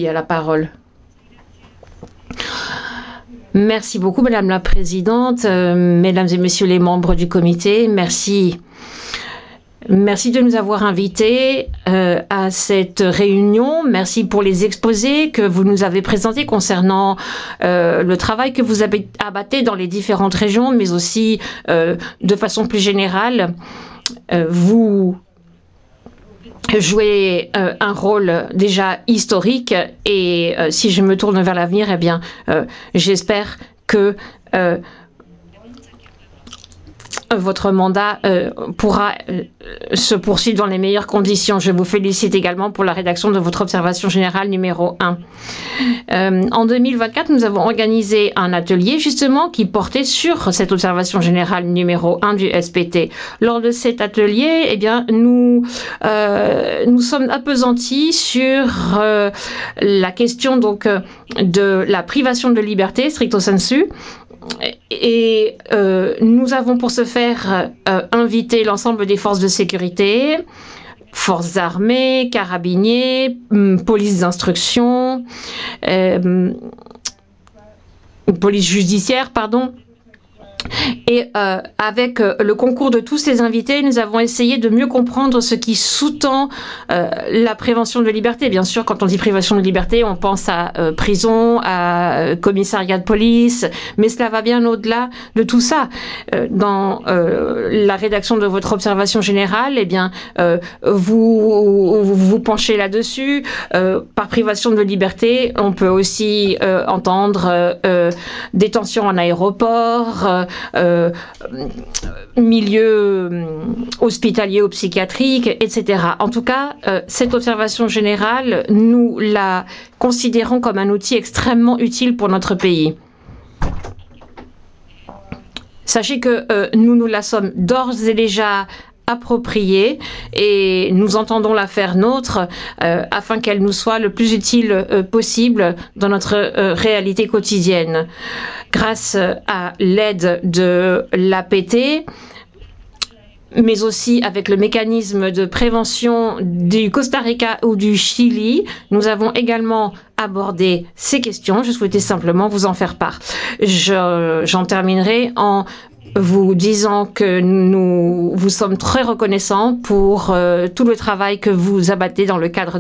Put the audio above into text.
qui a la parole. Merci beaucoup, Madame la Présidente, Mesdames et Messieurs les membres du comité. Merci. Merci de nous avoir invités à cette réunion. Merci pour les exposés que vous nous avez présentés concernant le travail que vous avez abatté dans les différentes régions, mais aussi de façon plus générale. Vous jouez un rôle déjà historique et si je me tourne vers l'avenir, eh bien, j'espère que votre mandat pourra se poursuivre dans les meilleures conditions. Je vous félicite également pour la rédaction de votre observation générale numéro 1. En 2024, nous avons organisé un atelier justement qui portait sur cette observation générale numéro 1 du SPT. Lors de cet atelier, eh bien, nous sommes appesantis sur la question donc de la privation de liberté stricto sensu. Et nous avons pour ce faire invité l'ensemble des forces de sécurité, forces armées, carabiniers, police d'instruction, police judiciaire, pardon. Et avec le concours de tous ces invités, nous avons essayé de mieux comprendre ce qui sous-tend la prévention de liberté. Bien sûr, quand on dit privation de liberté, on pense à prison, à commissariat de police, mais cela va bien au-delà de tout ça. Dans la rédaction de votre observation générale, eh bien, vous penchez là-dessus. Par privation de liberté, on peut aussi entendre détention en aéroport, milieu hospitalier ou psychiatrique, etc. En tout cas, cette observation générale, nous la considérons comme un outil extrêmement utile pour notre pays. Sachez que nous la sommes d'ores et déjà appropriée et nous entendons la faire nôtre afin qu'elle nous soit le plus utile possible dans notre réalité quotidienne. Grâce à l'aide de l'APT, mais aussi avec le mécanisme de prévention du Costa Rica ou du Chili, nous avons également abordé ces questions. Je souhaitais simplement vous en faire part. J'en terminerai en vous disant que nous vous sommes très reconnaissants pour tout le travail que vous abattez dans le cadre